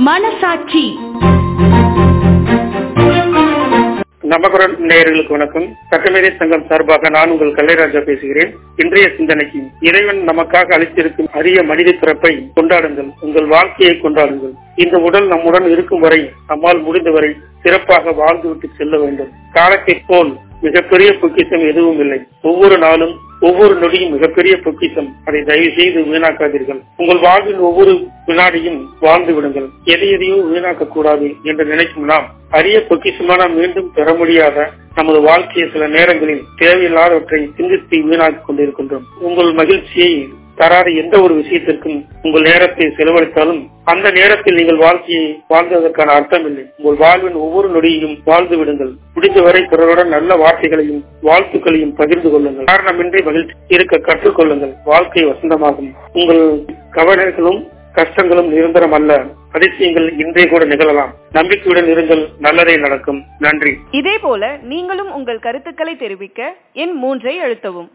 மனசாட்சி. நமக்குரல் நேயர்களுக்கு வணக்கம். சட்டமேதை சங்கம் சார்பாக நான் உங்கள் கல்லைராஜா பேசுகிறேன். இன்றைய சிந்தனைக்கு, இறைவன் நமக்காக அளித்திருக்கும் அரிய மனித பிறப்பை கொண்டாடுங்கள், உங்கள் வாழ்க்கையை கொண்டாடுங்கள். இந்த உடல் நம்முடன் இருக்கும் வரை நம்மால் முடிந்தவரை சிறப்பாக வாழ்ந்துவிட்டு செல்ல வேண்டும். காலத்தை போல் மிகப்பெரிய பொக்கிஷம் எதுவும் இல்லை. ஒவ்வொரு நாளும் ஒவ்வொரு நொடியும் மிகப்பெரிய பொக்கிஷம். அதை தயவு செய்து வீணாக்காதீர்கள். உங்கள் வாழ்வில் ஒவ்வொரு வினாடியும் வாழ்ந்து விடுங்கள். எதையோ வீணாக்க கூடாது என்று நினைக்கும் நாம் அரிய பொக்கிஷமான மீண்டும் பெற முடியாத நமது வாழ்க்கையை சில நேரங்களில் தேவையில்லாதவற்றை சிந்தித்து வீணாக்கிக் கொண்டிருக்கின்றோம். உங்கள் மகிழ்ச்சியை தராத எந்த ஒரு விஷயத்திற்கும் உங்கள் நேரத்தை செலவழித்தாலும் அந்த நேரத்தில் நீங்கள் வாழ்க்கையை வாழ்ந்ததற்கான அர்த்தம் இல்லை. உங்கள் வாழ்வின் ஒவ்வொரு நொடியையும் வாழ்ந்து விடுங்கள். முடிந்தவரை பிறருடன் நல்ல வார்த்தைகளையும் வாழ்த்துக்களையும் பகிர்ந்து கொள்ளுங்கள். காரணமின்றி மகிழ்ச்சி இருக்க கற்றுக்கொள்ளுங்கள். வாழ்க்கை வசந்தமாகும். உங்கள் கவலைகளும் கஷ்டங்களும் நிரந்தரம் அல்ல. அதிசயங்கள் இன்றே கூட நிகழலாம். நம்பிக்கையுடன் இருங்கள், நல்லதே நடக்கும். நன்றி. இதே போல நீங்களும் உங்கள் கருத்துக்களை தெரிவிக்க எண் 3 அழுத்தவும்.